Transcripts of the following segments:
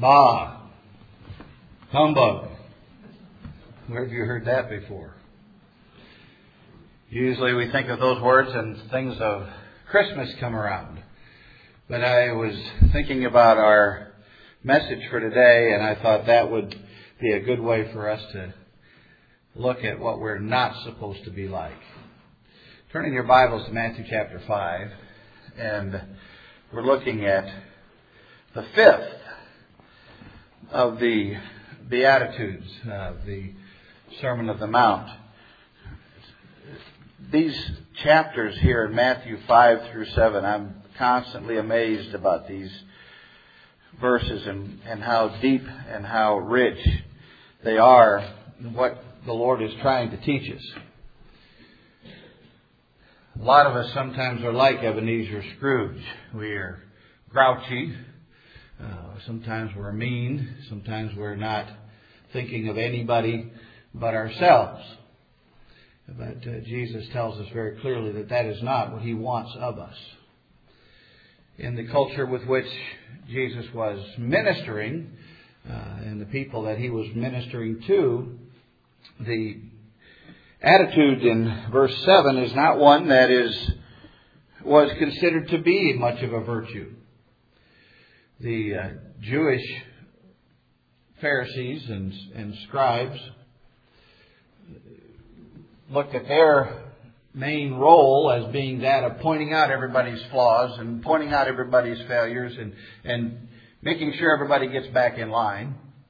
Bah, humbug. Where have you heard that before? Usually we think of those words and things of Christmas come around. But I was thinking about our message for today, and I thought that would be a good way for us to look at what we're not supposed to be like. Turning your Bibles to Matthew chapter 5, and we're looking at the fifth of the Beatitudes, the Sermon of the Mount. These chapters here in Matthew 5 through 7, I'm constantly amazed about these verses and how deep and how rich they are and what the Lord is trying to teach us. A lot of us sometimes are like Ebenezer Scrooge. We are grouchy. Sometimes we're mean. Sometimes we're not thinking of anybody but ourselves. But Jesus tells us very clearly that that is not what He wants of us. In the culture with which Jesus was ministering, and the people that He was ministering to, the attitude in verse 7 is not one that was considered to be much of a virtue. The Jewish Pharisees and scribes looked at their main role as being that of pointing out everybody's flaws and pointing out everybody's failures and making sure everybody gets back in line.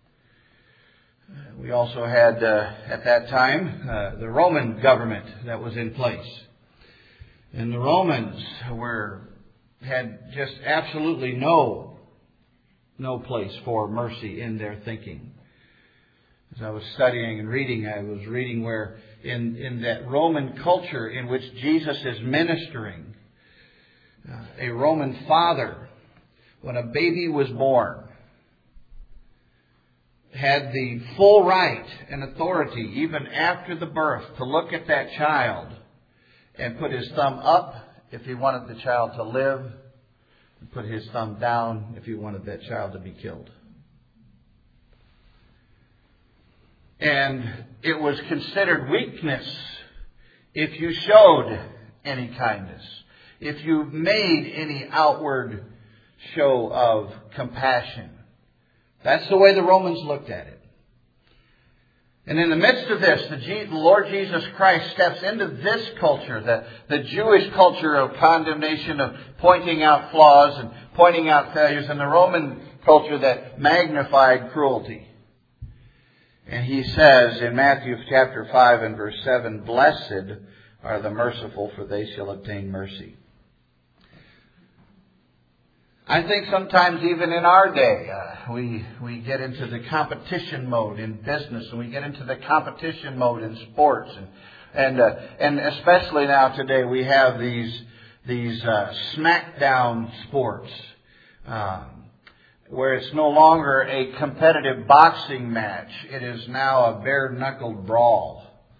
We also had, at that time, the Roman government that was in place. And the Romans had just absolutely no place for mercy in their thinking. As I was studying and reading, I was reading where in that Roman culture in which Jesus is ministering, a Roman father, when a baby was born, had the full right and authority, even after the birth, to look at that child and put his thumb up if he wanted the child to live, and put his thumb down if he wanted that child to be killed. And it was considered weakness if you showed any kindness, if you made any outward show of compassion. That's the way the Romans looked at it. And in the midst of this, the Lord Jesus Christ steps into this culture, the Jewish culture of condemnation, of pointing out flaws and pointing out failures, and the Roman culture that magnified cruelty. And He says in Matthew chapter 5 and verse 7, "Blessed are the merciful, for they shall obtain mercy." I think sometimes even in our day, we get into the competition mode in business, and we get into the competition mode in sports, and especially now today we have these smackdown sports, where it's no longer a competitive boxing match. It is now a bare-knuckled brawl,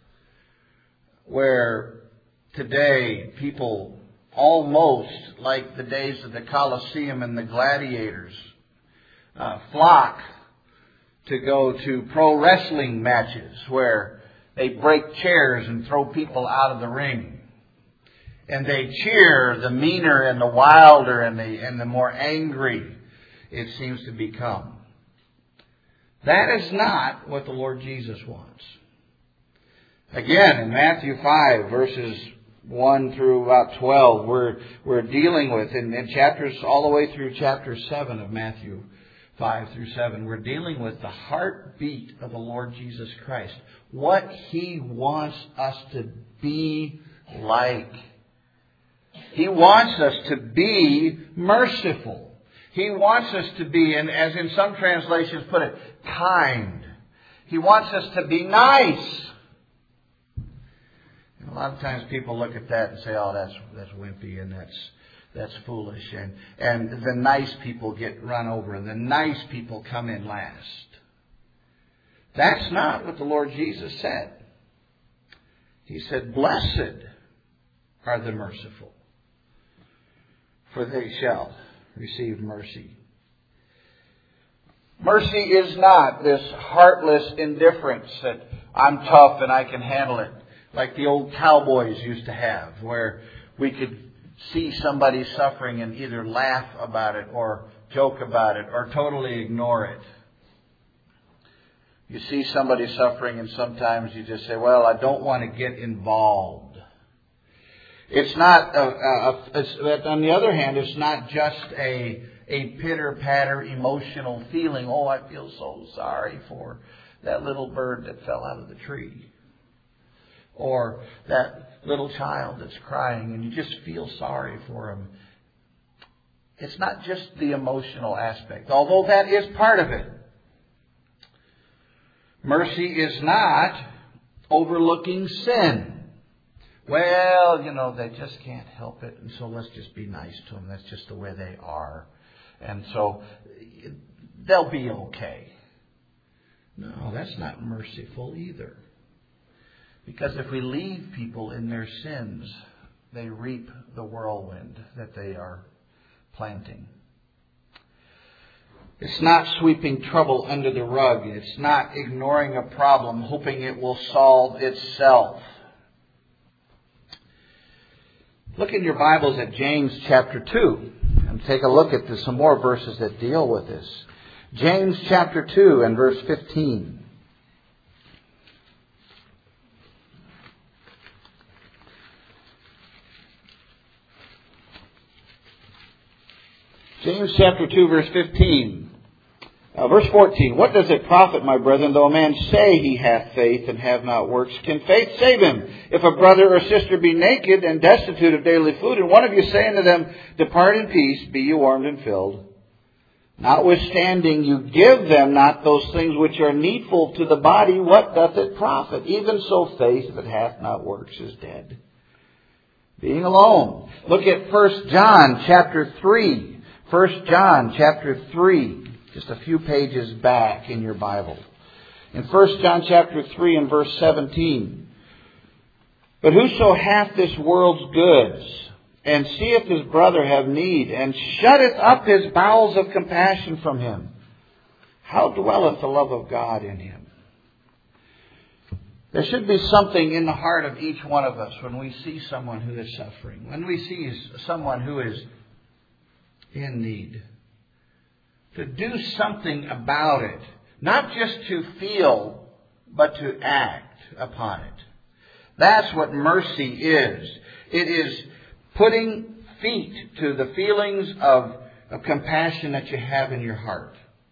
where today people, almost like the days of the Colosseum and the gladiators, flock to go to pro wrestling matches where they break chairs and throw people out of the ring. And they cheer the meaner and the wilder and the more angry it seems to become. That is not what the Lord Jesus wants. Again, in Matthew 5, verses 1 through about 12, we're dealing with, in chapters all the way through chapter 7 of Matthew 5 through 7, we're dealing with the heartbeat of the Lord Jesus Christ. What He wants us to be like. He wants us to be merciful. He wants us to be, and as in some translations put it, kind. He wants us to be nice. A lot of times people look at that and say, "Oh, that's wimpy and that's foolish," and the nice people get run over and the nice people come in last. That's not what the Lord Jesus said. He said, "Blessed are the merciful, for they shall receive mercy." Mercy is not this heartless indifference that I'm tough and I can handle it, like the old cowboys used to have, where we could see somebody suffering and either laugh about it or joke about it or totally ignore it. You see somebody suffering and sometimes you just say, well, I don't want to get involved. It's not, on the other hand, it's not just a pitter-patter emotional feeling. Oh, I feel so sorry for that little bird that fell out of the tree. Or that little child that's crying and you just feel sorry for him. It's not just the emotional aspect, although that is part of it. Mercy is not overlooking sin. Well, they just can't help it, and so let's just be nice to them. That's just the way they are. And so they'll be okay. No, that's not merciful either. Because if we leave people in their sins, they reap the whirlwind that they are planting. It's not sweeping trouble under the rug. It's not ignoring a problem, hoping it will solve itself. Look in your Bibles at James chapter 2 and take a look at some more verses that deal with this. James chapter 2 and verse 15. James chapter 2 verse 15. Verse 14. What does it profit, my brethren, though a man say he hath faith and have not works? Can faith save him? If a brother or sister be naked and destitute of daily food, and one of you say unto them, depart in peace, be ye warmed and filled. Notwithstanding, you give them not those things which are needful to the body, what doth it profit? Even so faith that hath not works is dead. Being alone. Look at 1 John chapter 3. 1 John chapter 3. Just a few pages back in your Bible. In 1 John chapter 3 and verse 17. But whoso hath this world's goods, and seeth his brother have need, and shutteth up his bowels of compassion from him, how dwelleth the love of God in him? There should be something in the heart of each one of us when we see someone who is suffering, when we see someone who is in need. To do something about it. Not just to feel, but to act upon it. That's what mercy is. It is putting feet to the feelings of compassion that you have in your heart.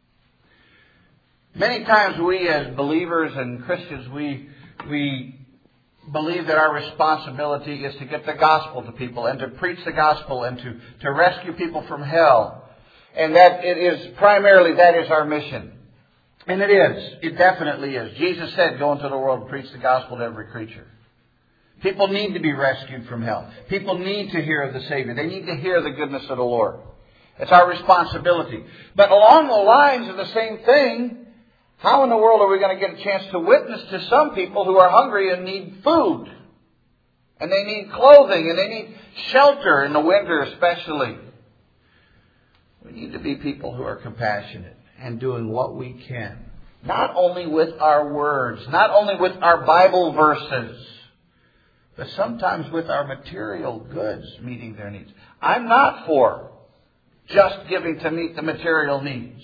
Many times we as believers and Christians, we believe that our responsibility is to get the gospel to people and to preach the gospel and to rescue people from hell. And that it is primarily, that is our mission. And it is. It definitely is. Jesus said, go into the world and preach the gospel to every creature. People need to be rescued from hell. People need to hear of the Savior. They need to hear the goodness of the Lord. It's our responsibility. But along the lines of the same thing, how in the world are we going to get a chance to witness to some people who are hungry and need food? And they need clothing and they need shelter in the winter especially. We need to be people who are compassionate and doing what we can. Not only with our words, not only with our Bible verses, but sometimes with our material goods meeting their needs. I'm not for just giving to meet the material needs.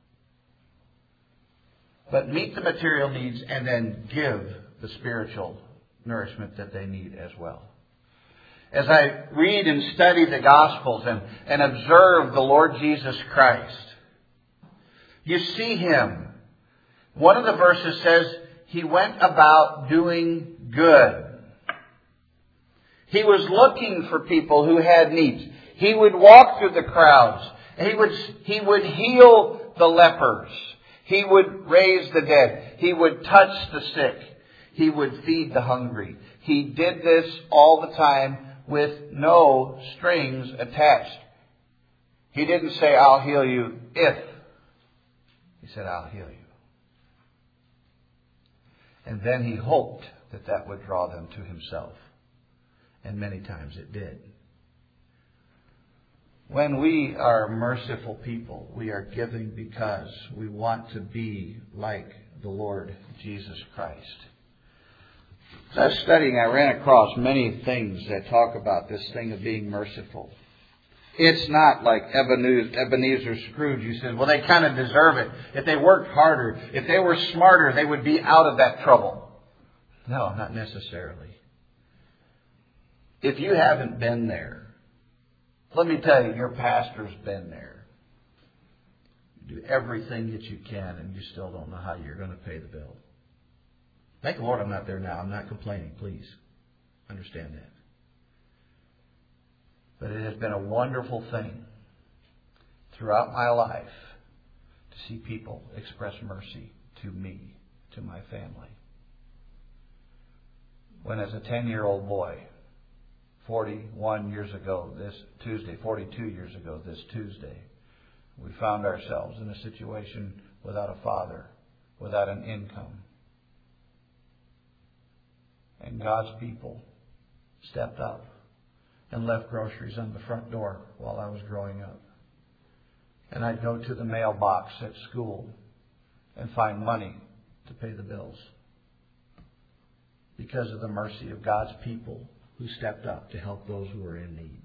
But meet the material needs and then give the spiritual nourishment that they need as well. As I read and study the Gospels and observe the Lord Jesus Christ, you see Him. One of the verses says, He went about doing good. He was looking for people who had needs. He would walk through the crowds. He would heal the lepers. He would raise the dead. He would touch the sick. He would feed the hungry. He did this all the time with no strings attached. He didn't say, I'll heal you if. He said, I'll heal you. And then He hoped that that would draw them to Himself. And many times it did. When we are merciful people, we are giving because we want to be like the Lord Jesus Christ. As I was studying, I ran across many things that talk about this thing of being merciful. It's not like Ebenezer Scrooge, who said, well, they kind of deserve it. If they worked harder, if they were smarter, they would be out of that trouble. No, not necessarily. If you haven't been there, let me tell you, your pastor's been there. You do everything that you can, and you still don't know how you're going to pay the bill. Thank the Lord I'm not there now. I'm not complaining. Please understand that. But it has been a wonderful thing throughout my life to see people express mercy to me, to my family. When as a 10-year-old boy, 42 years ago this Tuesday, we found ourselves in a situation without a father, without an income. And God's people stepped up and left groceries on the front door while I was growing up. And I'd go to the mailbox at school and find money to pay the bills because of the mercy of God's people who stepped up to help those who were in need.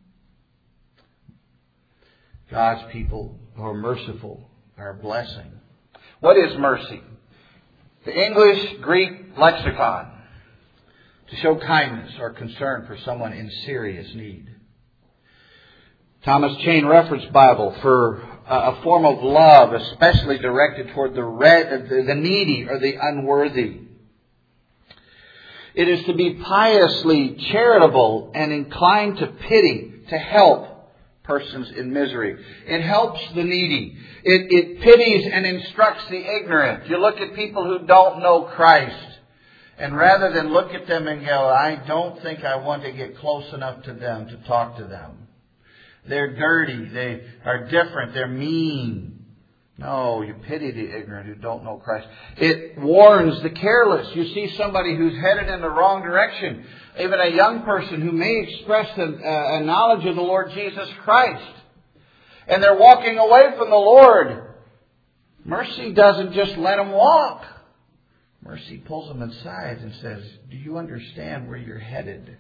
God's people who are merciful are a blessing. What is mercy? The English-Greek lexicon: to show kindness or concern for someone in serious need. Thomas Chain Reference Bible for a form of love especially directed toward the needy or the unworthy. It is to be piously charitable and inclined to pity, to help persons in misery. It helps the needy. It pities and instructs the ignorant. You look at people who don't know Christ, and rather than look at them and go, I don't think I want to get close enough to them to talk to them. They're dirty. They are different. They're mean. No, you pity the ignorant who don't know Christ. It warns the careless. You see somebody who's headed in the wrong direction. Even a young person who may express a knowledge of the Lord Jesus Christ. And they're walking away from the Lord. Mercy doesn't just let them walk. Mercy pulls them aside and says, do you understand where you're headed?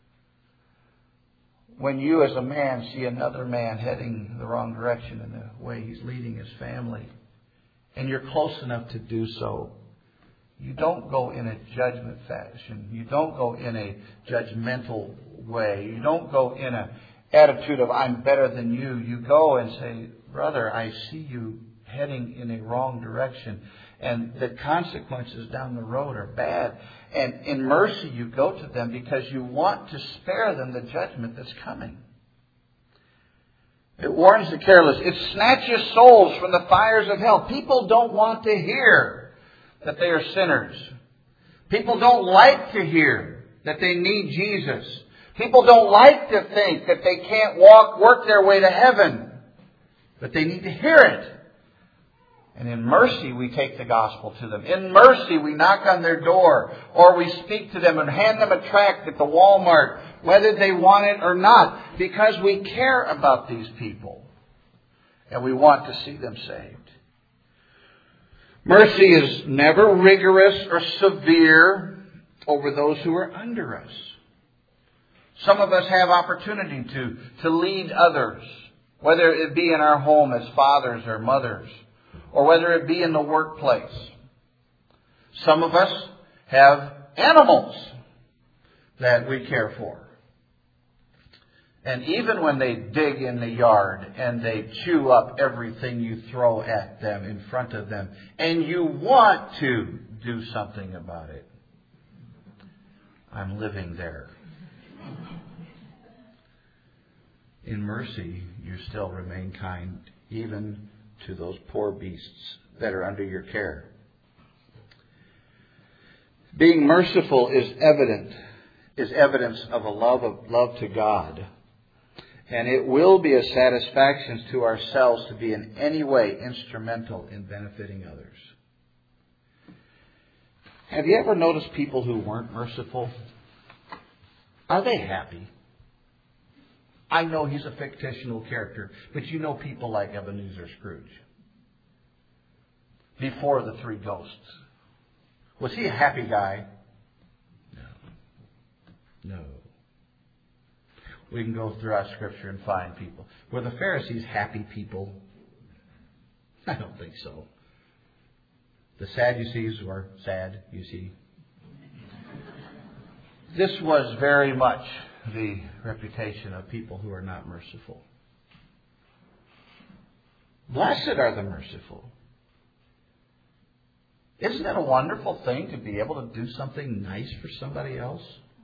When you as a man see another man heading the wrong direction in the way he's leading his family, and you're close enough to do so, you don't go in a judgment fashion. You don't go in a judgmental way. You don't go in an attitude of I'm better than you. You go and say, brother, I see you heading in a wrong direction. And the consequences down the road are bad. And in mercy, you go to them because you want to spare them the judgment that's coming. It warns the careless. It snatches souls from the fires of hell. People don't want to hear that they are sinners. People don't like to hear that they need Jesus. People don't like to think that they can't work their way to heaven. But they need to hear it. And in mercy, we take the gospel to them. In mercy, we knock on their door, or we speak to them and hand them a tract at the Walmart, whether they want it or not, because we care about these people and we want to see them saved. Mercy is never rigorous or severe over those who are under us. Some of us have opportunity to lead others, whether it be in our home as fathers or mothers, or whether it be in the workplace. Some of us have animals that we care for. And even when they dig in the yard and they chew up everything you throw at them in front of them, and you want to do something about it, I'm living there. In mercy, you still remain kind, even to those poor beasts that are under your care. Being merciful is evidence of a love to God. And it will be a satisfaction to ourselves to be in any way instrumental in benefiting others. Have you ever noticed people who weren't merciful? Are they happy? I know he's a fictional character, but you know people like Ebenezer Scrooge. Before the three ghosts. Was he a happy guy? No. We can go throughout Scripture and find people. Were the Pharisees happy people? I don't think so. The Sadducees were sad, you see. This was very much the reputation of people who are not merciful. Blessed are the merciful. Isn't it a wonderful thing to be able to do something nice for somebody else?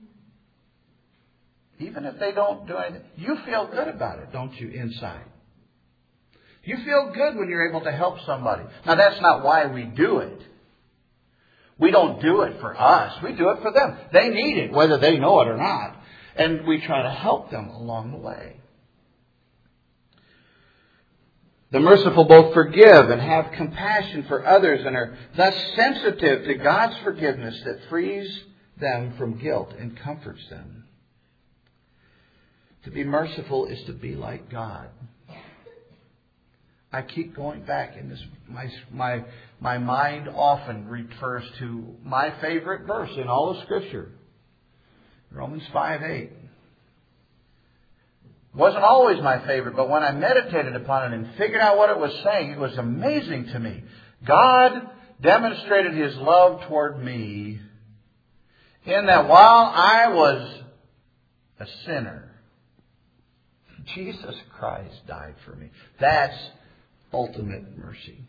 Even if they don't do anything, you feel good about it, don't you, inside? You feel good when you're able to help somebody. Now, that's not why we do it. We don't do it for us. We do it for them. They need it, whether they know it or not. And we try to help them along the way. The merciful both forgive and have compassion for others and are thus sensitive to God's forgiveness that frees them from guilt and comforts them. To be merciful is to be like God. I keep going back in this. My mind often refers to my favorite verse in all of Scripture. Romans 5:8. Wasn't always my favorite, but when I meditated upon it and figured out what it was saying, it was amazing to me. God demonstrated His love toward me in that while I was a sinner, Jesus Christ died for me. That's ultimate mercy.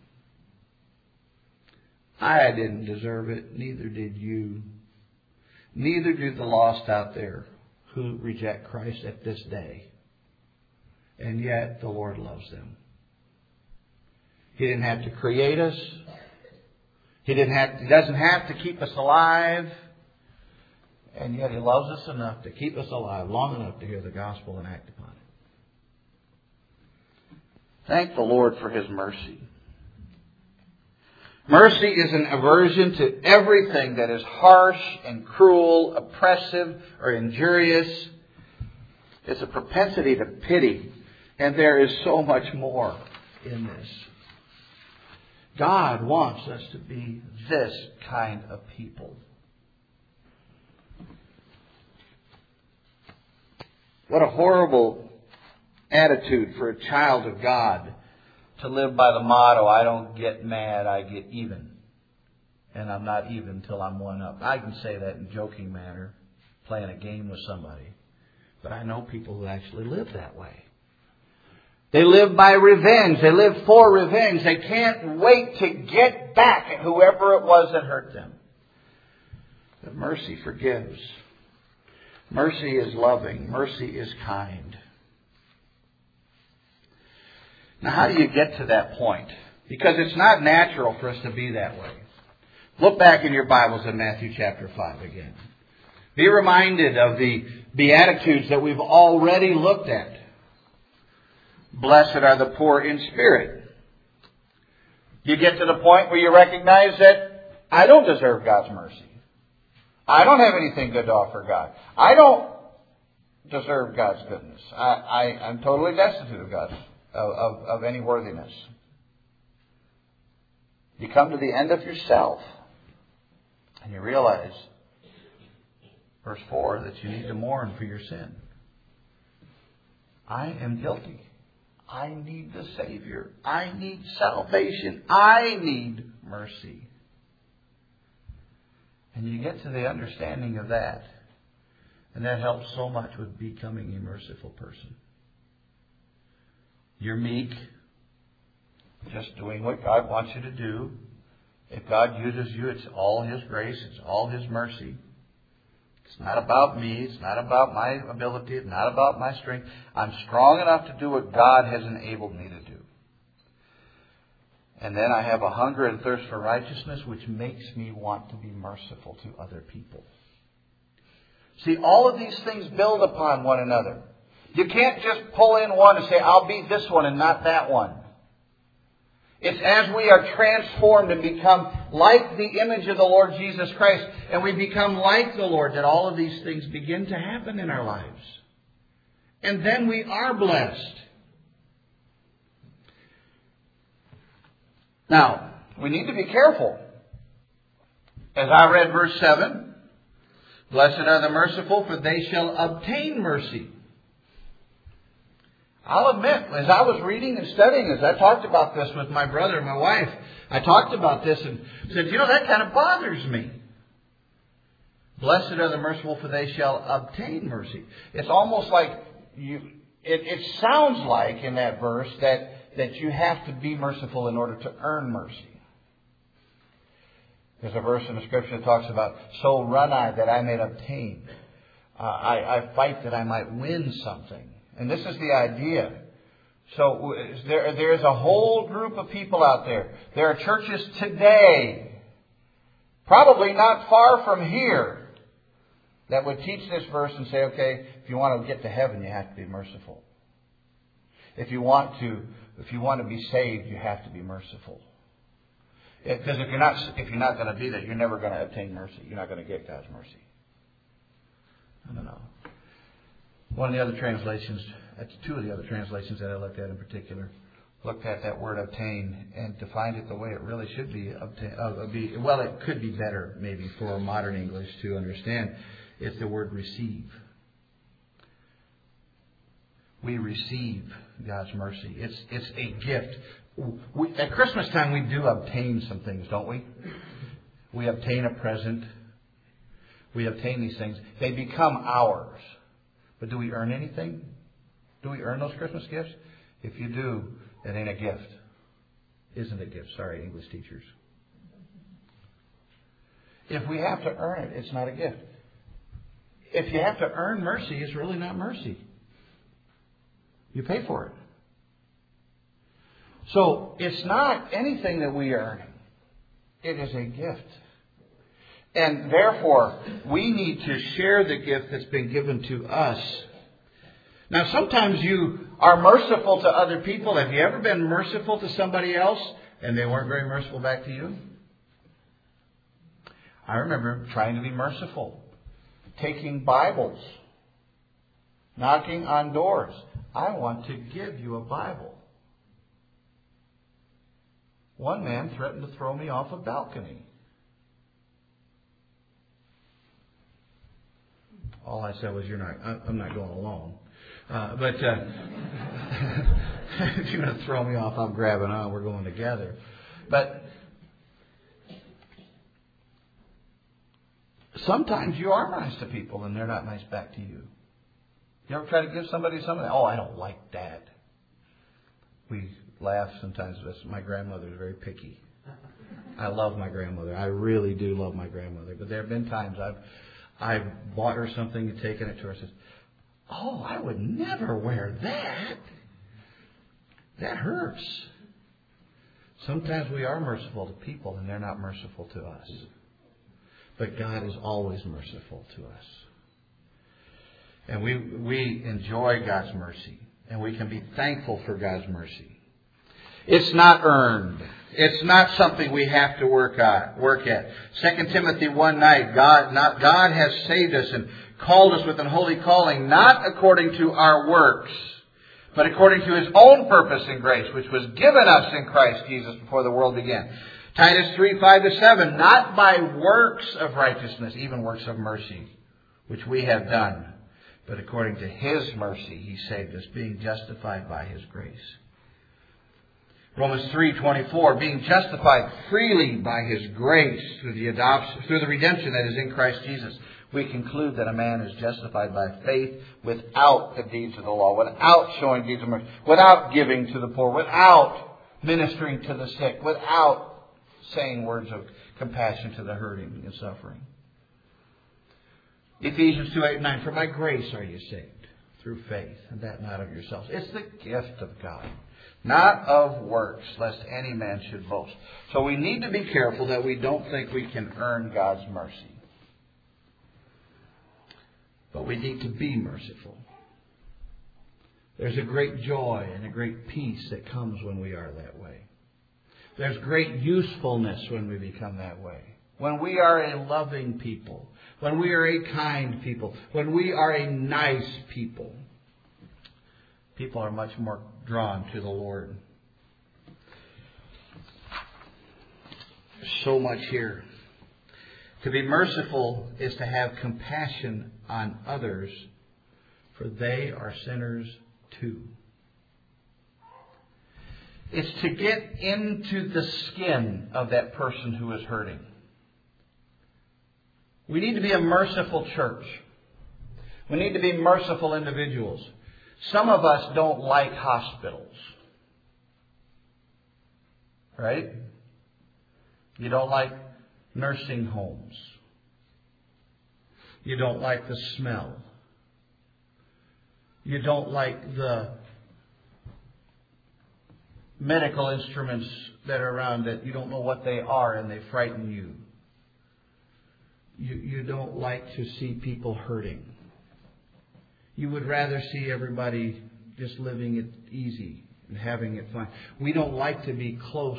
I didn't deserve it. Neither did you. Neither do the lost out there who reject Christ at this day. And yet the Lord loves them. He didn't have to create us. He doesn't have to keep us alive. And yet He loves us enough to keep us alive long enough to hear the gospel and act upon it. Thank the Lord for His mercy. Mercy is an aversion to everything that is harsh and cruel, oppressive, or injurious. It's a propensity to pity. And there is so much more in this. God wants us to be this kind of people. What a horrible attitude for a child of God to live by the motto, I don't get mad, I get even. And I'm not even till I'm one up. I can say that in a joking manner, playing a game with somebody. But I know people who actually live that way. They live by revenge. They live for revenge. They can't wait to get back at whoever it was that hurt them. But mercy forgives. Mercy is loving. Mercy is kind. Now, how do you get to that point? Because it's not natural for us to be that way. Look back in your Bibles in Matthew chapter 5 again. Be reminded of the Beatitudes that we've already looked at. Blessed are the poor in spirit. You get to the point where you recognize that I don't deserve God's mercy. I don't have anything good to offer God. I don't deserve God's goodness. I'm totally destitute of God's of any worthiness. You come to the end of yourself and you realize, verse 4, that you need to mourn for your sin. I am guilty. I need the Savior. I need salvation. I need mercy. And you get to the understanding of that. And that helps so much with becoming a merciful person. You're meek, just doing what God wants you to do. If God uses you, it's all His grace. It's all His mercy. It's not about me. It's not about my ability. It's not about my strength. I'm strong enough to do what God has enabled me to do. And then I have a hunger and thirst for righteousness, which makes me want to be merciful to other people. See, all of these things build upon one another. You can't just pull in one and say, I'll be this one and not that one. It's as we are transformed and become like the image of the Lord Jesus Christ, and we become like the Lord, that all of these things begin to happen in our lives. And then we are blessed. Now, we need to be careful. As I read verse 7, blessed are the merciful, for they shall obtain mercy. I'll admit, as I was reading and studying, as I talked about this with my brother and my wife, I talked about this and said, that kind of bothers me. Blessed are the merciful, for they shall obtain mercy. It's almost like it sounds like in that verse that you have to be merciful in order to earn mercy. There's a verse in the Scripture that talks about, so run I that I may obtain. I fight that I might win something. And this is the idea. So there is a whole group of people out there. There are churches today, probably not far from here, that would teach this verse and say, okay, if you want to get to heaven, you have to be merciful. If you want to be saved, you have to be merciful. Because if you're not going to be that, you're never going to obtain mercy. You're not going to get God's mercy. I don't know. One of the other translations, two of the other translations that I looked at in particular, looked at that word obtain and defined it the way it really should be. It could be better maybe for modern English to understand. It's the word receive. We receive God's mercy. It's a gift. At Christmas time, we do obtain some things, don't we? We obtain a present. We obtain these things. They become ours. But do we earn anything? Do we earn those Christmas gifts? If you do, it ain't a gift. Isn't a gift. Sorry, English teachers. If we have to earn it, it's not a gift. If you have to earn mercy, it's really not mercy. You pay for it. So it's not anything that we are earning. It is a gift. And therefore, we need to share the gift that's been given to us. Now, sometimes you are merciful to other people. Have you ever been merciful to somebody else and they weren't very merciful back to you? I remember trying to be merciful. Taking Bibles. Knocking on doors. I want to give you a Bible. One man threatened to throw me off a balcony. All I said was, I'm not going alone. But if you're going to throw me off, I'm grabbing on. We're going together. But sometimes you are nice to people and they're not nice back to you. You ever try to give somebody something? Oh, I don't like that. We laugh sometimes. My grandmother is very picky. I love my grandmother. I really do love my grandmother. But there have been times I've bought her something and taken it to her and says, oh, I would never wear that. That hurts. Sometimes we are merciful to people and they're not merciful to us. But God is always merciful to us. And we enjoy God's mercy. And we can be thankful for God's mercy. It's not earned. It's not something we have to work at. 2 Timothy 1:9, God has saved us and called us with an holy calling, not according to our works, but according to His own purpose and grace, which was given us in Christ Jesus before the world began. Titus 3:5-7, not by works of righteousness, even works of mercy, which we have done, but according to His mercy He saved us, being justified by His grace. Romans 3:24, being justified freely by His grace through the adoption, through the redemption that is in Christ Jesus. We conclude that a man is justified by faith without the deeds of the law, without showing deeds of mercy, without giving to the poor, without ministering to the sick, without saying words of compassion to the hurting and suffering. Ephesians 2:8-9, for by grace are you saved, through faith, and that not of yourselves. It's the gift of God, not of works, lest any man should boast. So we need to be careful that we don't think we can earn God's mercy. But we need to be merciful. There's a great joy and a great peace that comes when we are that way. There's great usefulness when we become that way. When we are a loving people. When we are a kind people. When we are a nice people. people are much more drawn to the Lord. There's so much here. To be merciful is to have compassion on others, for they are sinners too. It's to get into the skin of that person who is hurting. We need to be a merciful church. We need to be merciful individuals. Some of us don't like hospitals. Right? You don't like nursing homes. You don't like the smell. You don't like the medical instruments that are around that you don't know what they are and they frighten you. You don't like to see people hurting. You would rather see everybody just living it easy and having it fine. We don't like to be close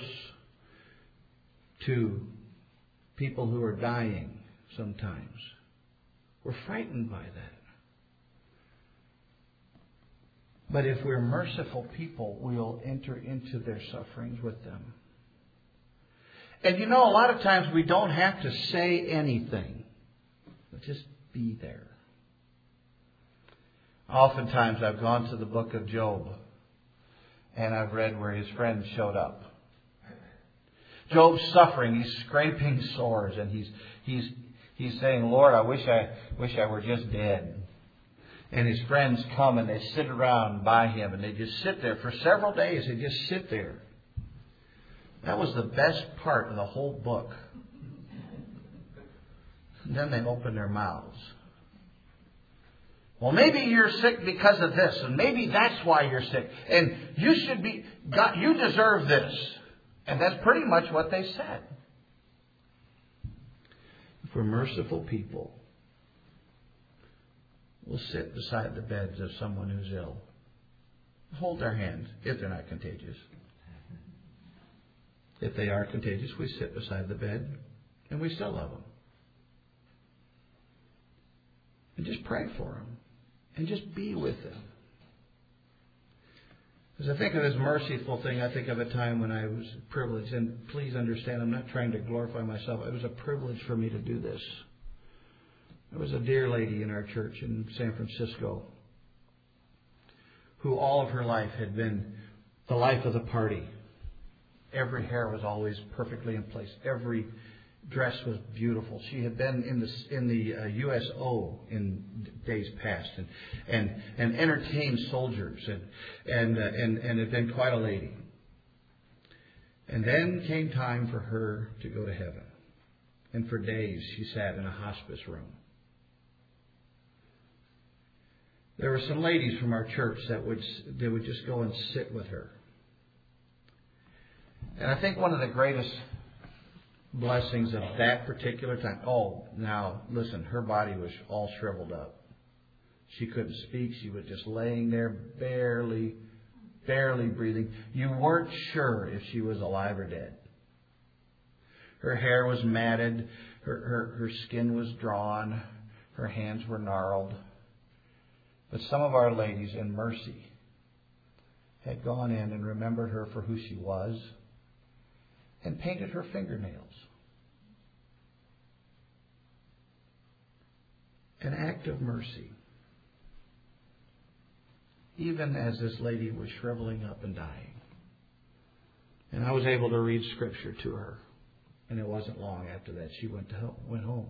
to people who are dying sometimes. We're frightened by that. But if we're merciful people, we'll enter into their sufferings with them. And you know, a lot of times we don't have to say anything. We'll just be there. Oftentimes I've gone to the book of Job and I've read where his friends showed up. Job's suffering, he's scraping sores, and he's saying, Lord, I wish I were just dead. And his friends come and they sit around by him and they just sit there for several days. They just sit there. That was the best part of the whole book. And then they open their mouths. Well, maybe you're sick because of this, and maybe that's why you're sick. And you should be, God, you deserve this. And that's pretty much what they said. If we're merciful people, we'll sit beside the beds of someone who's ill. Hold their hands if they're not contagious. If they are contagious, we sit beside the bed and we still love them. And just pray for them. And just be with them. As I think of this merciful thing, I think of a time when I was privileged. And please understand, I'm not trying to glorify myself. It was a privilege for me to do this. There was a dear lady in our church in San Francisco who all of her life had been the life of the party. Every hair was always perfectly in place. Every dress was beautiful. She had been in the USO in days past and entertained soldiers and had been quite a lady. And then came time for her to go to heaven. And for days she sat in a hospice room. There were some ladies from our church that would just go and sit with her. And I think one of the greatest blessings of that particular time. Oh, now listen, her body was all shriveled up. She couldn't speak. She was just laying there, barely breathing. You weren't sure if she was alive or dead. Her hair was matted. Her skin was drawn. Her hands were gnarled. But some of our ladies in mercy had gone in and remembered her for who she was and painted her fingernails. An act of mercy. Even as this lady was shriveling up and dying. And I was able to read Scripture to her. And it wasn't long after that she went home.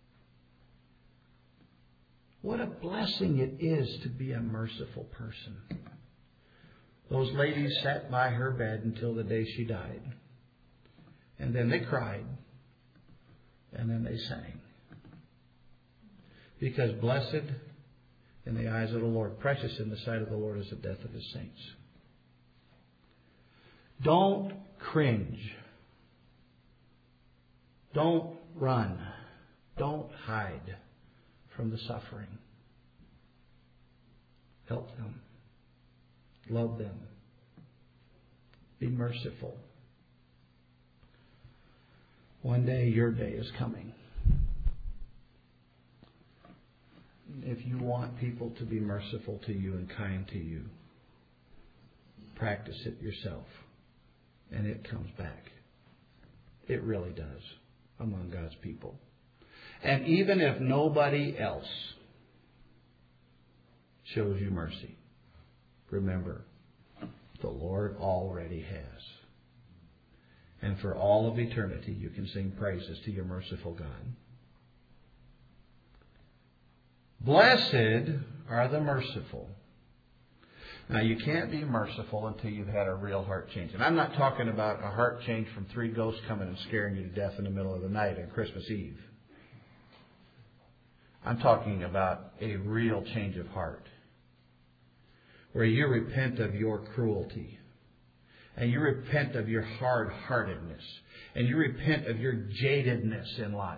What a blessing it is to be a merciful person. Those ladies sat by her bed until the day she died. And then they cried. And then they sang. Because blessed in the eyes of the Lord, precious in the sight of the Lord is the death of His saints. Don't cringe. Don't run. Don't hide from the suffering. Help them. Love them. Be merciful. One day your day is coming. If you want people to be merciful to you and kind to you, practice it yourself. And it comes back. It really does among God's people. And even if nobody else shows you mercy, remember, the Lord already has. And for all of eternity, you can sing praises to your merciful God. Blessed are the merciful. Now, you can't be merciful until you've had a real heart change. And I'm not talking about a heart change from 3 ghosts coming and scaring you to death in the middle of the night on Christmas Eve. I'm talking about a real change of heart, where you repent of your cruelty, and you repent of your hard-heartedness, and you repent of your jadedness in life.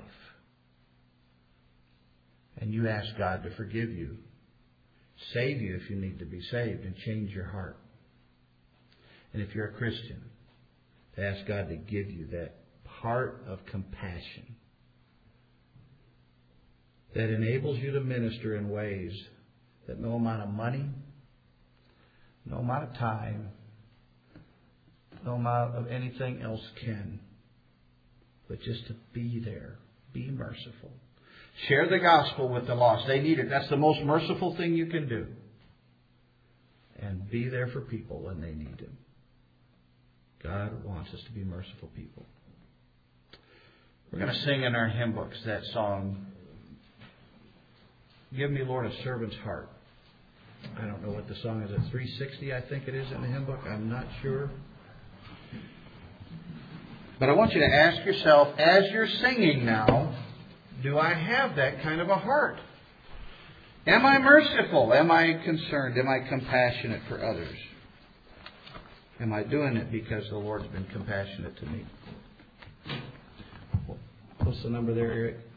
And you ask God to forgive you, save you if you need to be saved, and change your heart. And if you're a Christian, to ask God to give you that heart of compassion that enables you to minister in ways that no amount of money, no amount of time, no amount of anything else can. But just to be there, be merciful. Share the gospel with the lost. They need it. That's the most merciful thing you can do. And be there for people when they need Him. God wants us to be merciful people. We're going to sing in our hymn books that song, Give Me, Lord, a Servant's Heart. I don't know what the song is. At 360, I think it is in the hymn book. I'm not sure. But I want you to ask yourself, as you're singing now, do I have that kind of a heart? Am I merciful? Am I concerned? Am I compassionate for others? Am I doing it because the Lord's been compassionate to me? What's the number there, Eric?